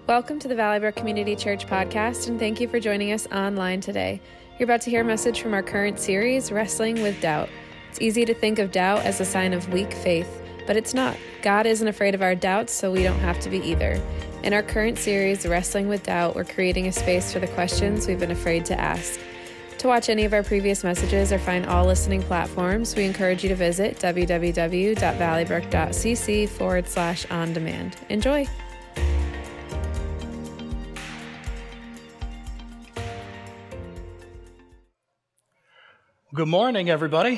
Welcome to the Valley Brook Community Church podcast, and thank you for joining us online today. You're about to hear a message from our current series, Wrestling with Doubt. It's easy to think of doubt as a sign of weak faith, but it's not. God isn't afraid of our doubts, so we don't have to be either. In our current series, Wrestling with Doubt, we're creating a space for the questions we've been afraid to ask. To watch any of our previous messages or find all listening platforms, we encourage you to visit www.valleybrook.cc/on-demand. Enjoy. Good morning, everybody.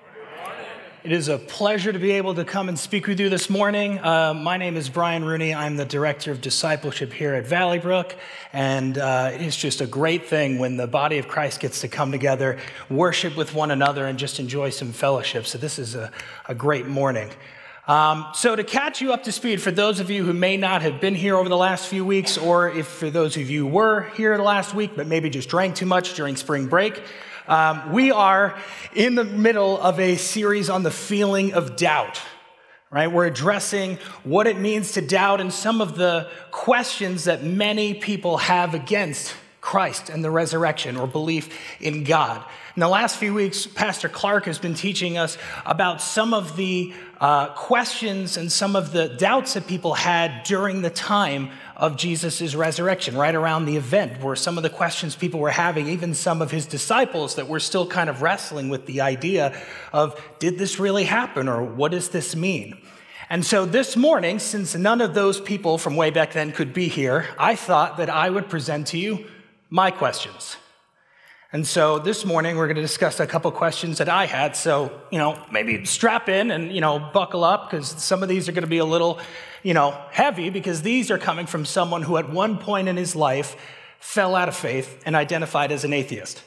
It is a pleasure to be able to come and speak with you this morning. My name is Brian Rooney. I'm the Director of Discipleship here at Valley Brook, and it is just a great thing when the body of Christ gets to come together, worship with one another, and just enjoy some fellowship. So this is a great morning. So to catch you up to speed, for those of you who may not have been here over the last few weeks, or if for those of you who were here the last week but maybe just drank too much during spring break, we are in the middle of a series on the feeling of doubt, right? We're addressing what it means to doubt and some of the questions that many people have against Christ and the resurrection or belief in God. In the last few weeks, Pastor Clark has been teaching us about some of the questions and some of the doubts that people had during the time of Jesus' resurrection, right around the event, were some of the questions people were having, even some of his disciples that were still kind of wrestling with the idea of, did this really happen, or what does this mean? And so this morning, since none of those people from way back then could be here, I thought that I would present to you my questions. And so this morning, we're going to discuss a couple questions that I had. So, maybe strap in and, buckle up, because some of these are going to be a little, heavy, because these are coming from someone who at one point in his life fell out of faith and identified as an atheist.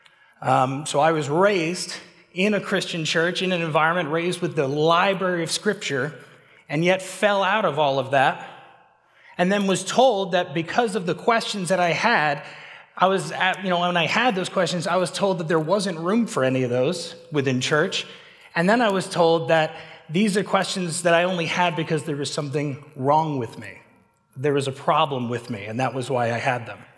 So I was raised in a Christian church, in an environment raised with the library of Scripture, and yet fell out of all of that, and then was told that because of the questions that I had, when I had those questions, I was told that there wasn't room for any of those within church. And then I was told that these are questions that I only had because there was something wrong with me. There was a problem with me, and that was why I had them.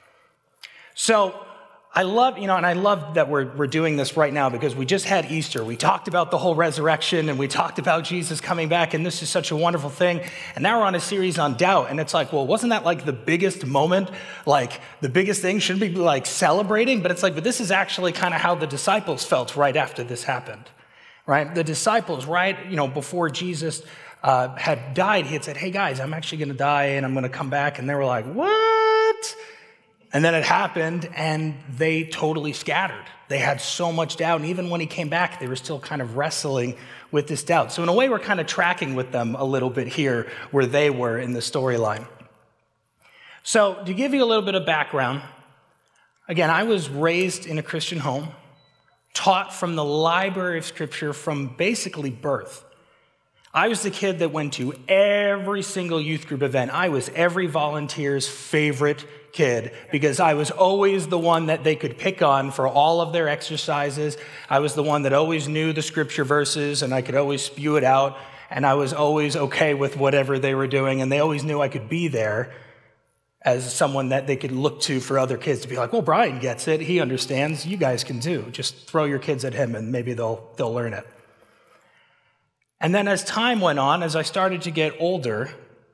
So I love, and I love that we're doing this right now, because we just had Easter. We talked about the whole resurrection, and we talked about Jesus coming back, and this is such a wonderful thing. And now we're on a series on doubt, and it's like, well, wasn't that like the biggest moment? Like the biggest thing? Shouldn't we be like celebrating? But it's like, but this is actually kind of how the disciples felt right after this happened, right? The disciples, right, before Jesus had died, he had said, hey guys, I'm actually going to die, and I'm going to come back. And they were like, what? And then it happened, and they totally scattered. They had so much doubt, and even when he came back, they were still kind of wrestling with this doubt. So in a way, we're kind of tracking with them a little bit here, where they were in the storyline. So to give you a little bit of background, again, I was raised in a Christian home, taught from the library of Scripture from basically birth. I was the kid that went to every single youth group event. I was every volunteer's favorite kid, because I was always the one that they could pick on for all of their exercises. I was the one that always knew the scripture verses, and I could always spew it out, and I was always okay with whatever they were doing, and they always knew I could be there as someone that they could look to for other kids to be like, well, Brian gets it, he understands, you guys can too. Just throw your kids at him, and maybe they'll learn it. And then as time went on, as I started to get older,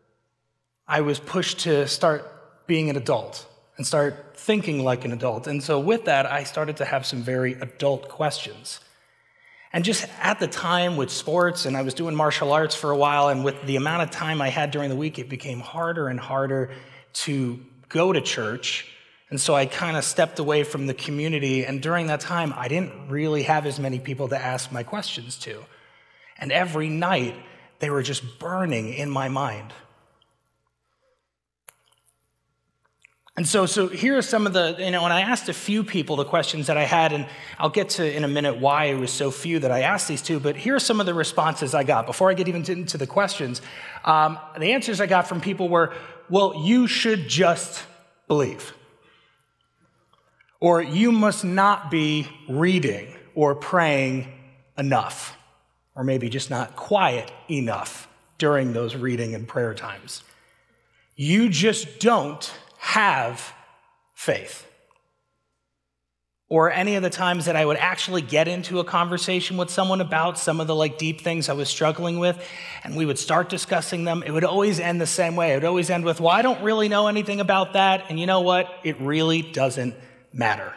I was pushed to start being an adult and start thinking like an adult. And so with that, I started to have some very adult questions. And just at the time with sports, and I was doing martial arts for a while, and with the amount of time I had during the week, it became harder and harder to go to church. And so I kind of stepped away from the community. And during that time, I didn't really have as many people to ask my questions to. And every night, they were just burning in my mind. And so here are some of the, and I asked a few people the questions that I had, and I'll get to in a minute why it was so few that I asked these to, but here are some of the responses I got. Before I get even into the questions, the answers I got from people were, well, you should just believe. Or you must not be reading or praying enough, or maybe just not quiet enough during those reading and prayer times. You just don't have faith. Or any of the times that I would actually get into a conversation with someone about some of the deep things I was struggling with, and we would start discussing them, it would always end the same way. It would always end with, well, I don't really know anything about that, and you know what? It really doesn't matter.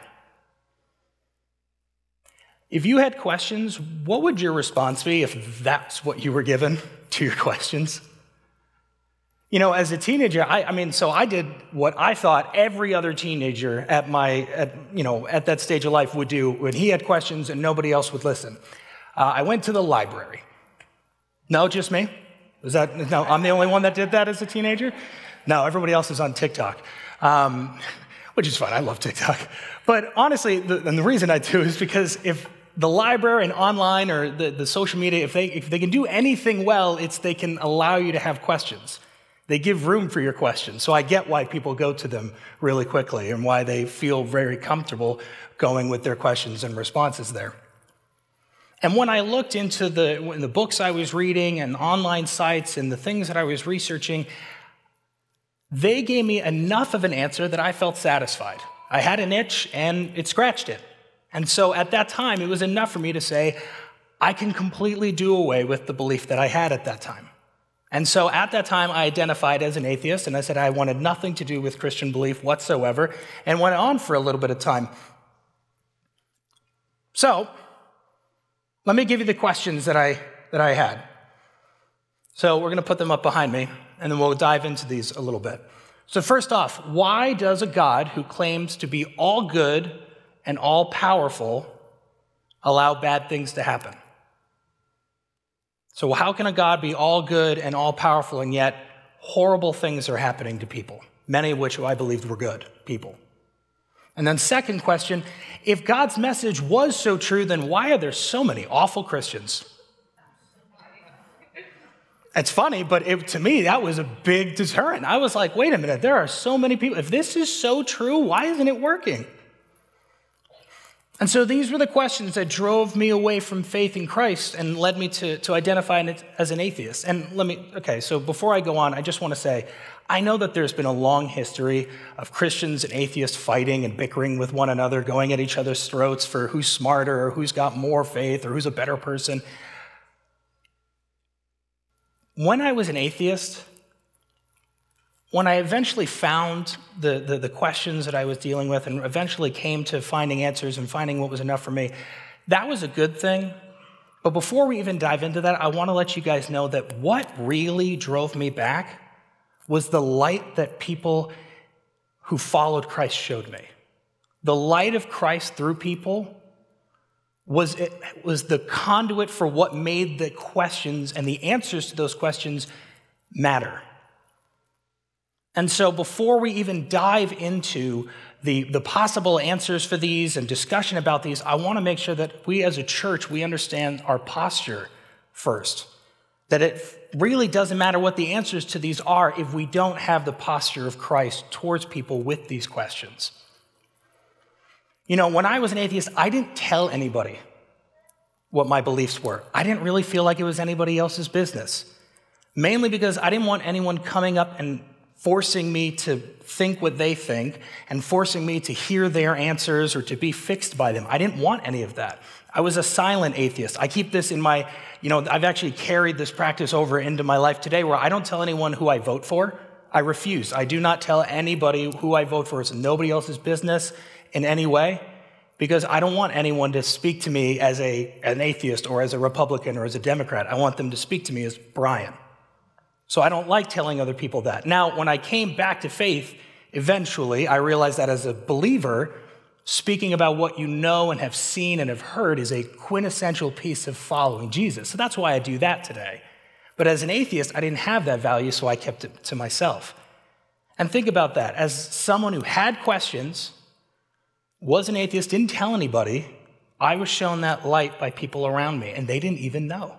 If you had questions, what would your response be if that's what you were given to your questions? As a teenager, I did what I thought every other teenager at that stage of life would do when he had questions and nobody else would listen. I went to the library. No, just me? No, I'm the only one that did that as a teenager? No, everybody else is on TikTok, which is fine. I love TikTok. But honestly, the reason I do is because if the library and online or the social media, if they can do anything well, it's they can allow you to have questions. They give room for your questions. So I get why people go to them really quickly and why they feel very comfortable going with their questions and responses there. And when I looked into the books I was reading and online sites and the things that I was researching, they gave me enough of an answer that I felt satisfied. I had an itch and it scratched it. And so at that time, it was enough for me to say, I can completely do away with the belief that I had at that time. And so at that time, I identified as an atheist, and I said I wanted nothing to do with Christian belief whatsoever, and went on for a little bit of time. So let me give you the questions that I had. So we're going to put them up behind me, and then we'll dive into these a little bit. So first off, why does a God who claims to be all good and all powerful allow bad things to happen? So how can a God be all good and all powerful, and yet horrible things are happening to people, many of which I believed were good people? And then second question, if God's message was so true, then why are there so many awful Christians? It's funny, but to me, that was a big deterrent. I was like, wait a minute, there are so many people. If this is so true, why isn't it working? And so these were the questions that drove me away from faith in Christ and led me to identify as an atheist. And so before I go on, I just want to say, I know that there's been a long history of Christians and atheists fighting and bickering with one another, going at each other's throats for who's smarter or who's got more faith or who's a better person. When I was an atheist, when I eventually found the questions that I was dealing with and eventually came to finding answers and finding what was enough for me, that was a good thing. But before we even dive into that, I want to let you guys know that what really drove me back was the light that people who followed Christ showed me. The light of Christ through people was the conduit for what made the questions and the answers to those questions matter. And so before we even dive into the possible answers for these and discussion about these, I want to make sure that we as a church, we understand our posture first. That it really doesn't matter what the answers to these are if we don't have the posture of Christ towards people with these questions. When I was an atheist, I didn't tell anybody what my beliefs were. I didn't really feel like it was anybody else's business. Mainly because I didn't want anyone coming up and forcing me to think what they think and forcing me to hear their answers or to be fixed by them. I didn't want any of that. I was a silent atheist. I keep this in my, I've actually carried this practice over into my life today where I don't tell anyone who I vote for. I refuse. I do not tell anybody who I vote for. It's nobody else's business in any way because I don't want anyone to speak to me as an atheist or as a Republican or as a Democrat. I want them to speak to me as Brian. So I don't like telling other people that. Now, when I came back to faith, eventually, I realized that as a believer, speaking about what you know and have seen and have heard is a quintessential piece of following Jesus. So that's why I do that today. But as an atheist, I didn't have that value, so I kept it to myself. And think about that. As someone who had questions, was an atheist, didn't tell anybody, I was shown that light by people around me, and they didn't even know.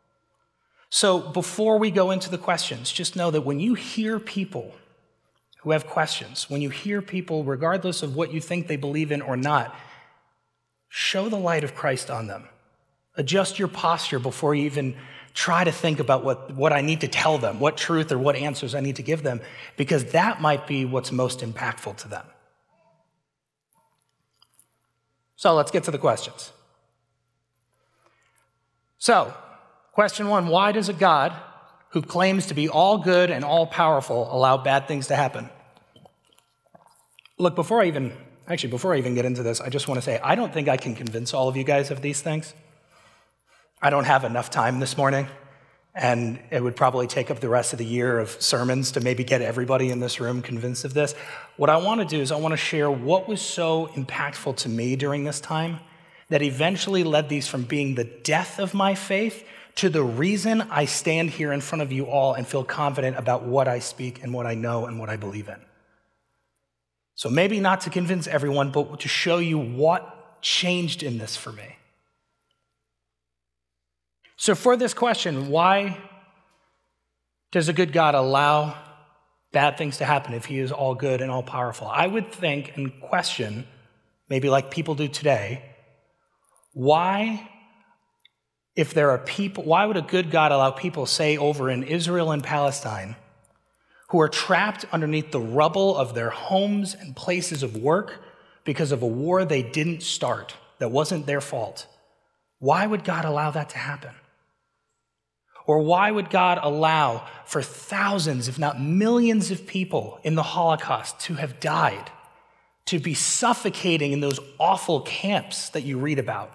So before we go into the questions, just know that when you hear people who have questions, when you hear people, regardless of what you think they believe in or not, show the light of Christ on them. Adjust your posture before you even try to think about what I need to tell them, what truth or what answers I need to give them, because that might be what's most impactful to them. So let's get to the questions. So, question 1, why does a God who claims to be all good and all powerful allow bad things to happen? Look, before I even get into this, I just want to say, I don't think I can convince all of you guys of these things. I don't have enough time this morning, and it would probably take up the rest of the year of sermons to maybe get everybody in this room convinced of this. What I want to do is I want to share what was so impactful to me during this time that eventually led these from being the death of my faith to the reason I stand here in front of you all and feel confident about what I speak and what I know and what I believe in. So maybe not to convince everyone, but to show you what changed in this for me. So for this question, why does a good God allow bad things to happen if he is all good and all powerful? I would think and question, maybe like people do today, why would a good God allow people, say over in Israel and Palestine, who are trapped underneath the rubble of their homes and places of work because of a war they didn't start, that wasn't their fault? Why would God allow that to happen? Or why would God allow for thousands, if not millions of people in the Holocaust to have died, to be suffocating in those awful camps that you read about?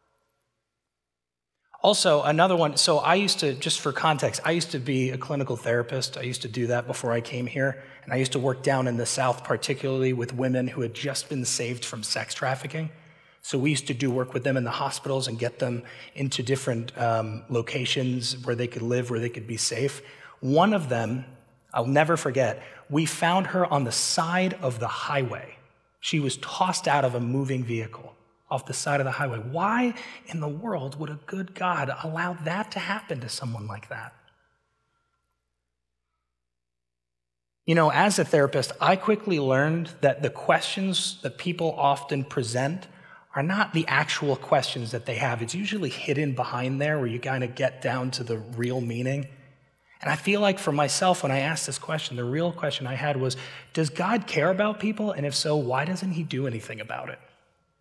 Also, another one, so I used to, just for context, I used to be a clinical therapist. I used to do that before I came here. And I used to work down in the South, particularly with women who had just been saved from sex trafficking. So we used to do work with them in the hospitals and get them into different locations where they could live, where they could be safe. One of them, I'll never forget, we found her on the side of the highway. She was tossed out of a moving vehicle off the side of the highway. Why in the world would a good God allow that to happen to someone like that? You know, as a therapist, I quickly learned that the questions that people often present are not the actual questions that they have. It's usually hidden behind there where you kind of get down to the real meaning. And I feel like for myself, when I asked this question, the real question I had was, does God care about people? And if so, why doesn't he do anything about it?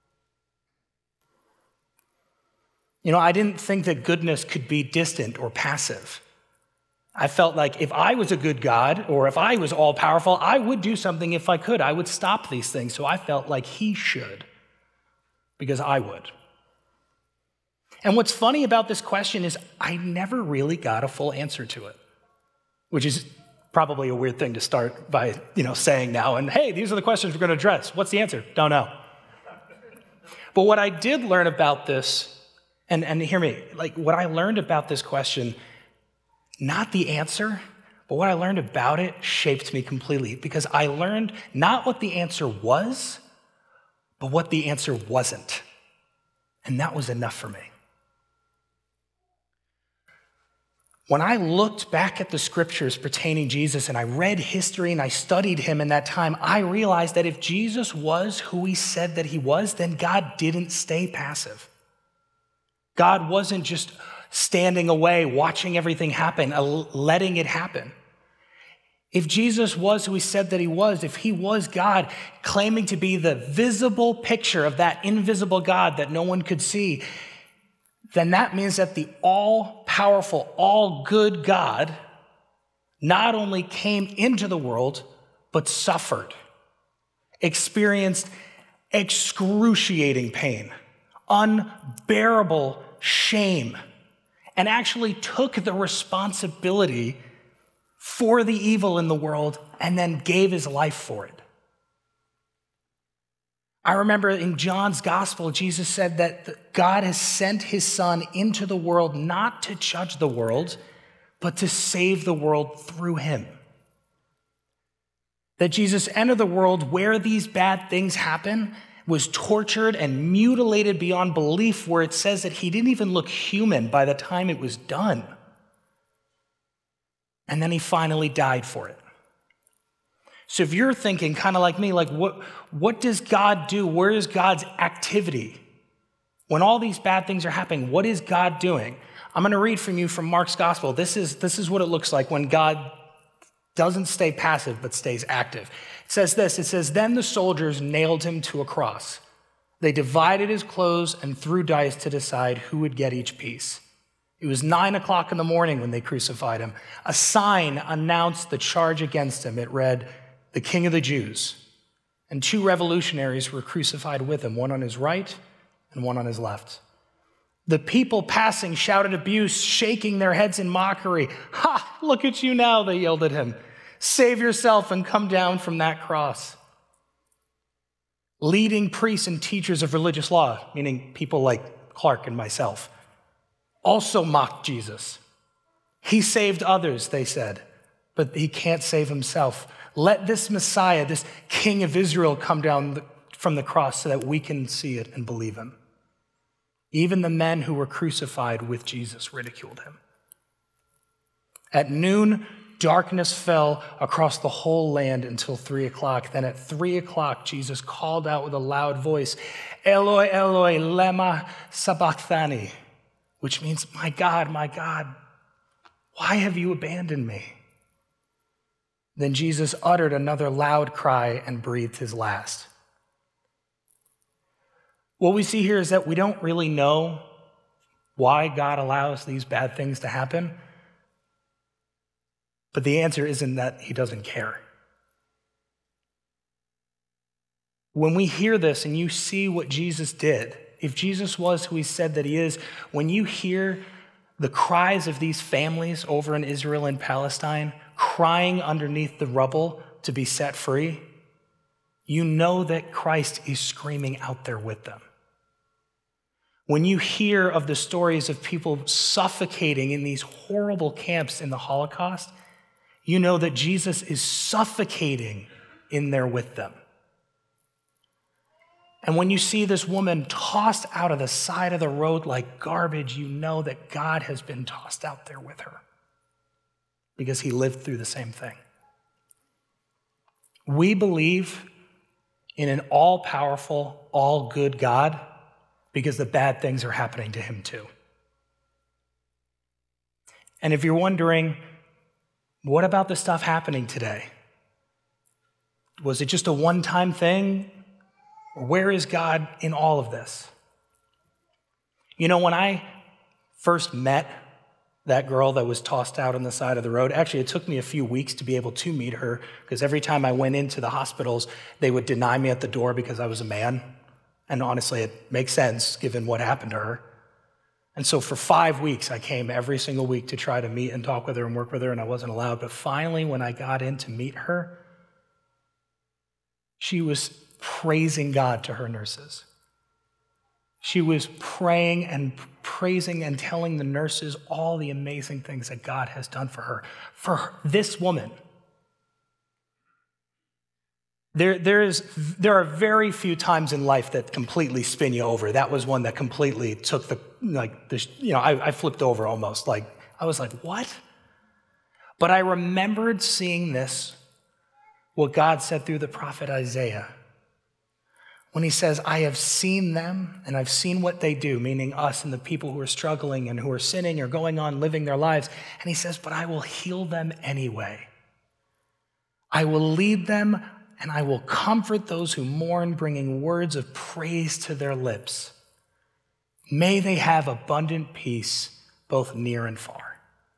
You know, I didn't think that goodness could be distant or passive. I felt like if I was a good God or if I was all powerful, I would do something if I could. I would stop these things. So I felt like he should, because I would. And what's funny about this question is I never really got a full answer to it, which is probably a weird thing to start by, saying now. And hey, these are the questions we're going to address. What's the answer? Don't know. But what I did learn about this, and hear me, like what I learned about this question, not the answer, but what I learned about it shaped me completely, because I learned not what the answer was, but what the answer wasn't. And that was enough for me. When I looked back at the scriptures pertaining Jesus and I read history and I studied him in that time, I realized that if Jesus was who he said that he was, then God didn't stay passive. God wasn't just standing away, watching everything happen, letting it happen. If Jesus was who he said that he was, if he was God, claiming to be the visible picture of that invisible God that no one could see, then that means that the all-powerful, all-good God not only came into the world, but suffered, experienced excruciating pain, unbearable shame, and actually took the responsibility for the evil in the world and then gave his life for it. I remember in John's gospel, Jesus said that God has sent his son into the world not to judge the world, but to save the world through him. That Jesus entered the world where these bad things happen, was tortured and mutilated beyond belief, where it says that he didn't even look human by the time it was done. And then he finally died for it. So if you're thinking kind of like me, like what does God do? Where is God's activity? When all these bad things are happening, what is God doing? I'm going to read from you from Mark's gospel. This is what it looks like when God doesn't stay passive but stays active. It says this, it says, "Then the soldiers nailed him to a cross. They divided his clothes and threw dice to decide who would get each piece. It was 9:00 in the morning when they crucified him. A sign announced the charge against him. It read, 'The King of the Jews.' And 2 revolutionaries were crucified with him, one on his right and one on his left. The people passing shouted abuse, shaking their heads in mockery. 'Ha, look at you now,' they yelled at him. 'Save yourself and come down from that cross.' Leading priests and teachers of religious law," meaning people like Clark and myself, "also mocked Jesus. 'He saved others,' they said, 'but he can't save himself. Let this Messiah, this King of Israel, come down from the cross so that we can see it and believe him.' Even the men who were crucified with Jesus ridiculed him. At noon, darkness fell across the whole land until 3:00. Then at 3:00, Jesus called out with a loud voice, 'Eloi, Eloi, lema sabachthani,' which means, my God, why have you abandoned me?" Then Jesus uttered another loud cry and breathed his last. What we see here is that we don't really know why God allows these bad things to happen. But the answer isn't that he doesn't care. When we hear this and you see what Jesus did, if Jesus was who he said that he is, when you hear the cries of these families over in Israel and Palestine, crying underneath the rubble to be set free, you know that Christ is screaming out there with them. When you hear of the stories of people suffocating in these horrible camps in the Holocaust, you know that Jesus is suffocating in there with them. And when you see this woman tossed out of the side of the road like garbage, you know that God has been tossed out there with her because he lived through the same thing. We believe in an all-powerful, all-good God because the bad things are happening to him too. And if you're wondering, what about the stuff happening today? Was it just a one-time thing? Or where is God in all of this? You know, when I first met that girl that was tossed out on the side of the road, actually, it took me a few weeks to be able to meet her because every time I went into the hospitals, they would deny me at the door because I was a man. And honestly, it makes sense given what happened to her. And so for 5 weeks, I came every single week to try to meet and talk with her and work with her, and I wasn't allowed. But finally, when I got in to meet her, she was praising God to her nurses. She was praying and praising and telling the nurses all the amazing things that God has done for her. For this woman, there are very few times in life that completely spin you over. That was one that completely took I flipped over almost. I was like, what? But I remembered seeing this, what God said through the prophet Isaiah, when he says, I have seen them and I've seen what they do, meaning us and the people who are struggling and who are sinning or going on living their lives. And he says, but I will heal them anyway. I will lead them and I will comfort those who mourn, bringing words of praise to their lips. May they have abundant peace, both near and far.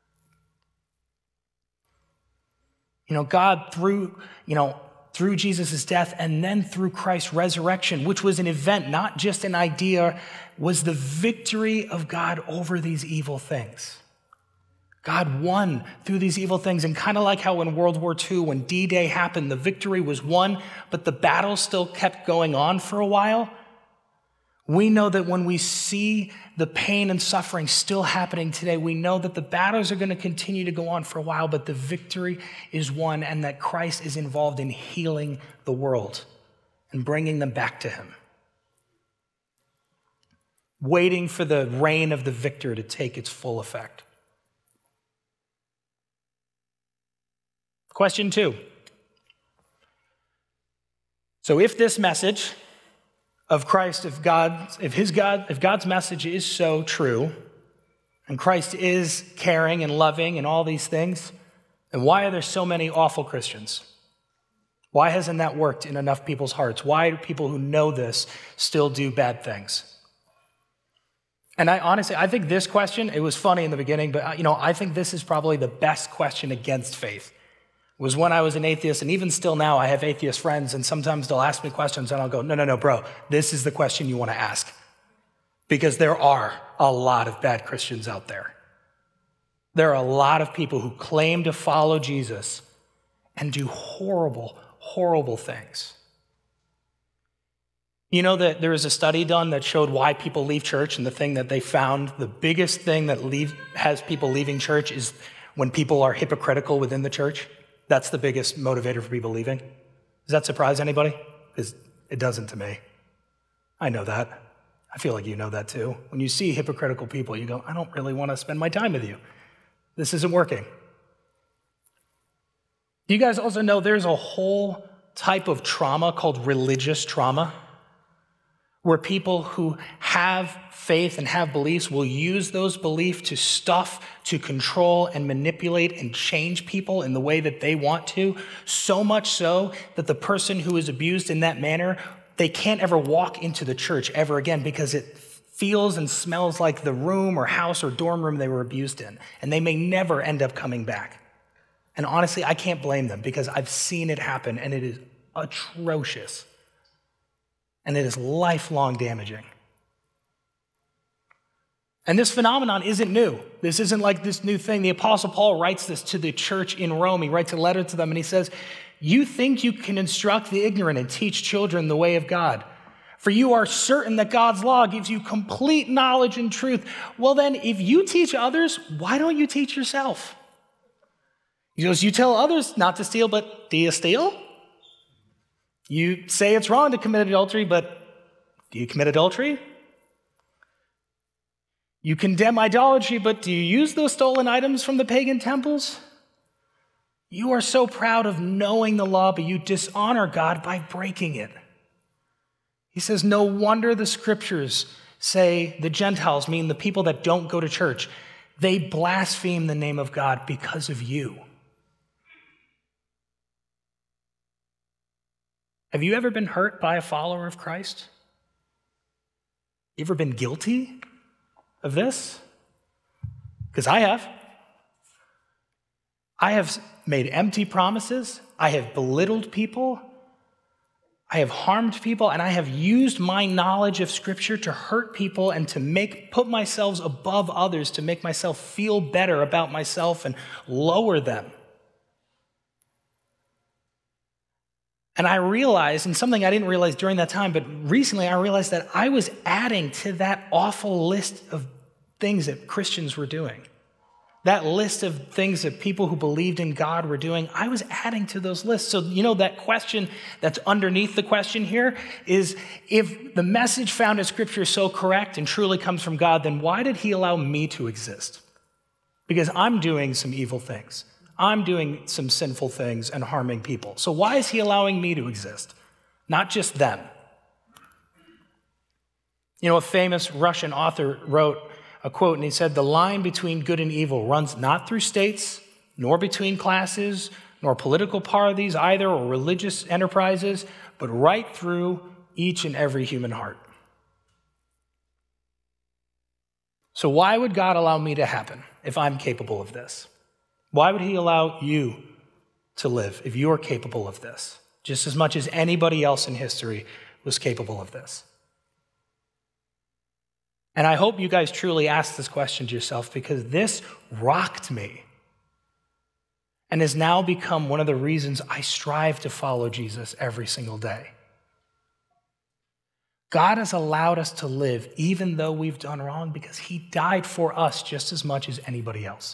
God, through Jesus' death and then through Christ's resurrection, which was an event, not just an idea, was the victory of God over these evil things. God won through these evil things. And kind of like how in World War II, when D-Day happened, the victory was won, but the battle still kept going on for a while. We know that when we see the pain and suffering still happening today, we know that the battles are going to continue to go on for a while, but the victory is won and that Christ is involved in healing the world and bringing them back to him. Waiting for the reign of the victor to take its full effect. Question 2. So if this message of Christ, if God's message is so true, and Christ is caring and loving and all these things, then why are there so many awful Christians? Why hasn't that worked in enough people's hearts? Why do people who know this still do bad things? And I think this question, it was funny in the beginning, but I think this is probably the best question against faith. It was when I was an atheist, and even still now I have atheist friends, and sometimes they'll ask me questions, and I'll go, no, bro, this is the question you want to ask. Because there are a lot of bad Christians out there. There are a lot of people who claim to follow Jesus and do horrible, horrible things. You know that there was a study done that showed why people leave church, and the thing that they found, the biggest thing that has people leaving church is when people are hypocritical within the church. That's the biggest motivator for people leaving. Does that surprise anybody? Because it doesn't to me. I know that. I feel like you know that too. When you see hypocritical people, you go, I don't really want to spend my time with you. This isn't working. Do you guys also know there's a whole type of trauma called religious trauma, where people who have faith and have beliefs will use those beliefs to stuff, to control and manipulate and change people in the way that they want to, so much so that the person who is abused in that manner, they can't ever walk into the church ever again because it feels and smells like the room or house or dorm room they were abused in, and they may never end up coming back. And honestly, I can't blame them because I've seen it happen, and it is atrocious. And it is lifelong damaging. And this phenomenon isn't new. This isn't like this new thing. The Apostle Paul writes this to the church in Rome. He writes a letter to them, and he says, you think you can instruct the ignorant and teach children the way of God, for you are certain that God's law gives you complete knowledge and truth. Well then, if you teach others, why don't you teach yourself? He goes, you tell others not to steal, but do you steal? You say it's wrong to commit adultery, but do you commit adultery? You condemn idolatry, but do you use those stolen items from the pagan temples? You are so proud of knowing the law, but you dishonor God by breaking it. He says, no wonder the scriptures say the Gentiles, mean the people that don't go to church, they blaspheme the name of God because of you. Have you ever been hurt by a follower of Christ? You ever been guilty of this? Because I have. I have made empty promises. I have belittled people. I have harmed people, and I have used my knowledge of Scripture to hurt people and to put myself above others, to make myself feel better about myself and lower them. And I realized, and something I didn't realize during that time, but recently I realized that I was adding to that awful list of things that Christians were doing. That list of things that people who believed in God were doing, I was adding to those lists. So, that question that's underneath the question here is, if the message found in Scripture is so correct and truly comes from God, then why did he allow me to exist? Because I'm doing some evil things. I'm doing some sinful things and harming people. So why is he allowing me to exist? Not just them. A famous Russian author wrote a quote, and he said, the line between good and evil runs not through states, nor between classes, nor political parties either, or religious enterprises, but right through each and every human heart. So why would God allow me to happen if I'm capable of this? Why would he allow you to live if you're capable of this, just as much as anybody else in history was capable of this? And I hope you guys truly ask this question to yourself, because this rocked me and has now become one of the reasons I strive to follow Jesus every single day. God has allowed us to live even though we've done wrong because he died for us just as much as anybody else.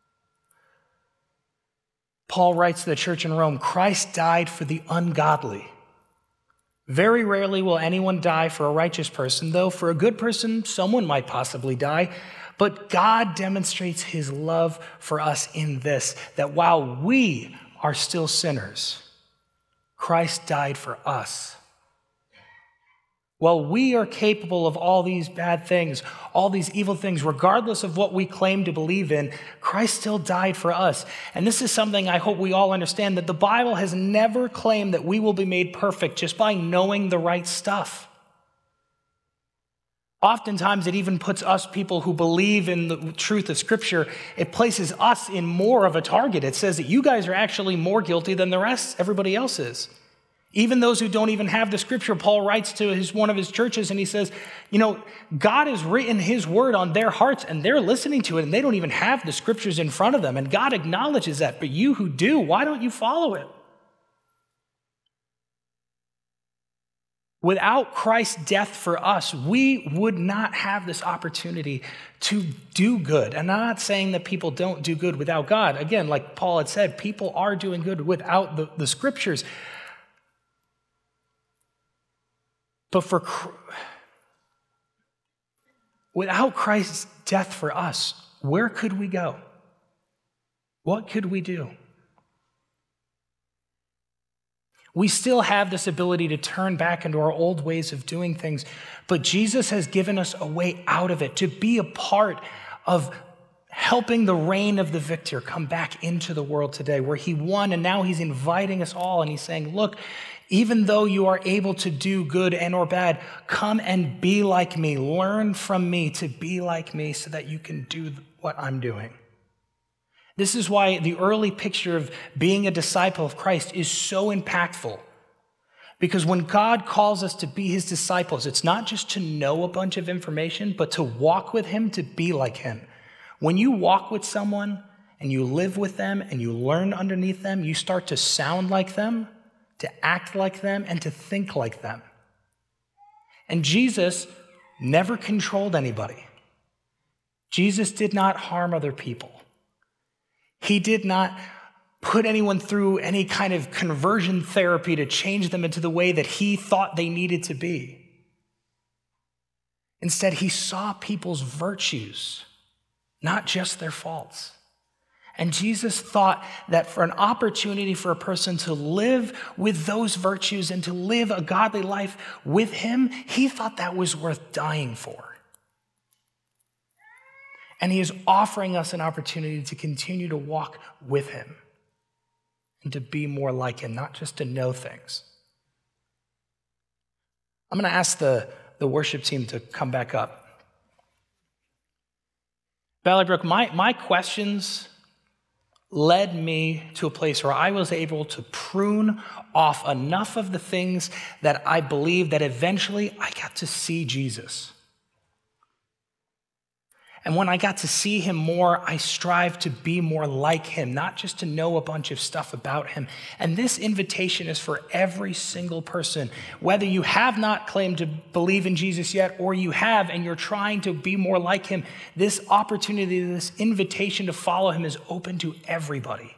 Paul writes to the church in Rome, Christ died for the ungodly. Very rarely will anyone die for a righteous person, though for a good person, someone might possibly die. But God demonstrates his love for us in this, that while we are still sinners, Christ died for us. While we are capable of all these bad things, all these evil things, regardless of what we claim to believe in, Christ still died for us. And this is something I hope we all understand, that the Bible has never claimed that we will be made perfect just by knowing the right stuff. Oftentimes, it even puts us people who believe in the truth of Scripture, it places us in more of a target. It says that you guys are actually more guilty than the rest, everybody else is. Even those who don't even have the Scripture, Paul writes to one of his churches and he says, God has written his word on their hearts and they're listening to it and they don't even have the Scriptures in front of them. And God acknowledges that. But you who do, why don't you follow it? Without Christ's death for us, we would not have this opportunity to do good. And I'm not saying that people don't do good without God. Again, like Paul had said, people are doing good without the Scriptures. But without Christ's death for us, where could we go? What could we do? We still have this ability to turn back into our old ways of doing things, but Jesus has given us a way out of it, to be a part of helping the reign of the victor come back into the world today, where he won and now he's inviting us all and he's saying, look, even though you are able to do good and or bad, come and be like me. Learn from me to be like me so that you can do what I'm doing. This is why the early picture of being a disciple of Christ is so impactful. Because when God calls us to be his disciples, it's not just to know a bunch of information, but to walk with him, to be like him. When you walk with someone and you live with them and you learn underneath them, you start to sound like them, to act like them, and to think like them. And Jesus never controlled anybody. Jesus did not harm other people. He did not put anyone through any kind of conversion therapy to change them into the way that he thought they needed to be. Instead, he saw people's virtues, not just their faults. And Jesus thought that for an opportunity for a person to live with those virtues and to live a godly life with him, he thought that was worth dying for. And he is offering us an opportunity to continue to walk with him and to be more like him, not just to know things. I'm going to ask the worship team to come back up. Valley Brook, my questions led me to a place where I was able to prune off enough of the things that I believed that eventually I got to see Jesus. And when I got to see him more, I strived to be more like him, not just to know a bunch of stuff about him. And this invitation is for every single person. Whether you have not claimed to believe in Jesus yet, or you have and you're trying to be more like him, this opportunity, this invitation to follow him is open to everybody.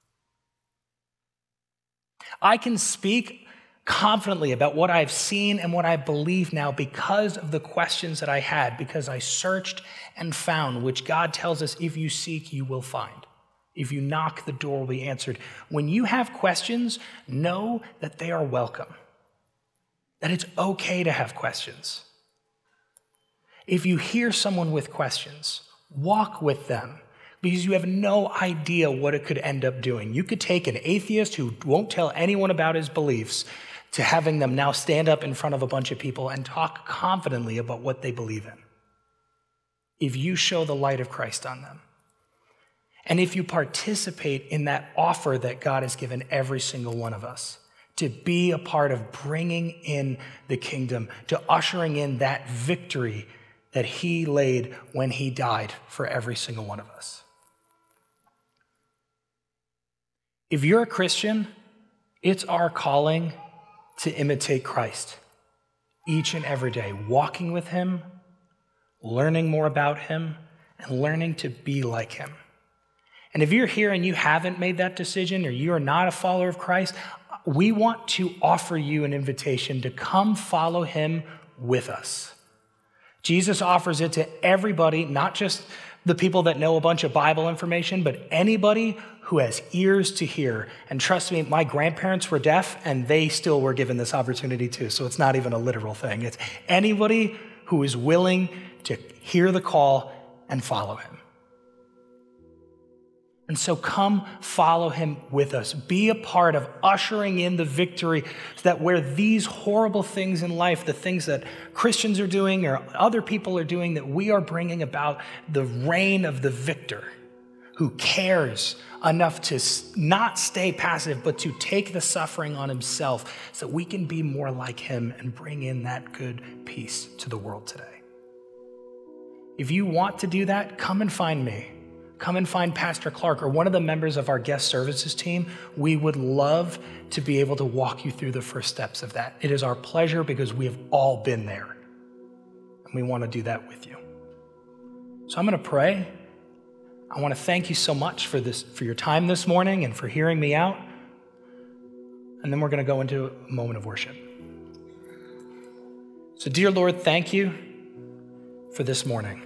I can speak confidently about what I've seen and what I believe now because of the questions that I had, because I searched and found, which God tells us, if you seek, you will find. If you knock, the door will be answered. When you have questions, know that they are welcome, that it's okay to have questions. If you hear someone with questions, walk with them, because you have no idea what it could end up doing. You could take an atheist who won't tell anyone about his beliefs to having them now stand up in front of a bunch of people and talk confidently about what they believe in, if you show the light of Christ on them. And if you participate in that offer that God has given every single one of us, to be a part of bringing in the kingdom, to ushering in that victory that he laid when he died for every single one of us. If you're a Christian, it's our calling to imitate Christ each and every day, walking with him, learning more about him, and learning to be like him. And if you're here and you haven't made that decision, or you are not a follower of Christ, we want to offer you an invitation to come follow him with us. Jesus offers it to everybody, not just the people that know a bunch of Bible information, but anybody who has ears to hear. And trust me, my grandparents were deaf and they still were given this opportunity too. So it's not even a literal thing. It's anybody who is willing to hear the call and follow him. And so come follow him with us. Be a part of ushering in the victory so that where these horrible things in life, the things that Christians are doing or other people are doing, that we are bringing about the reign of the victor who cares enough to not stay passive, but to take the suffering on himself so that we can be more like him and bring in that good peace to the world today. If you want to do that, come and find me. Come and find Pastor Clark or one of the members of our guest services team. We would love to be able to walk you through the first steps of that. It is our pleasure because we have all been there. And we want to do that with you. So I'm going to pray. I want to thank you so much for your time this morning and for hearing me out. And then we're going to go into a moment of worship. So dear Lord, thank you for this morning.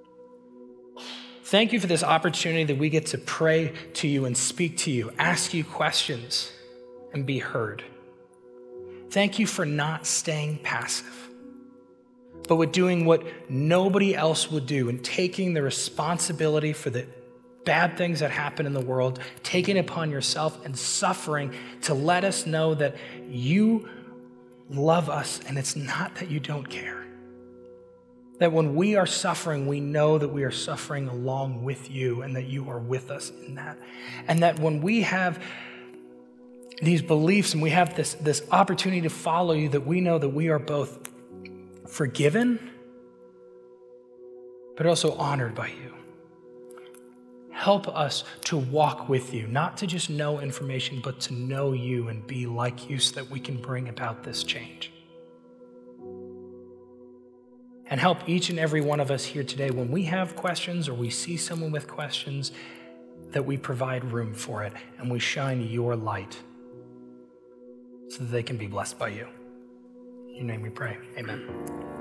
Thank you for this opportunity that we get to pray to you and speak to you, ask you questions, and be heard. Thank you for not staying passive, but with doing what nobody else would do and taking the responsibility for the bad things that happen in the world, taking it upon yourself and suffering to let us know that you love us and it's not that you don't care. That when we are suffering, we know that we are suffering along with you and that you are with us in that. And that when we have these beliefs and we have this opportunity to follow you, that we know that we are both forgiven, but also honored by you. Help us to walk with you, not to just know information, but to know you and be like you so that we can bring about this change. And help each and every one of us here today, when we have questions or we see someone with questions, that we provide room for it and we shine your light so that they can be blessed by you. In your name we pray, amen.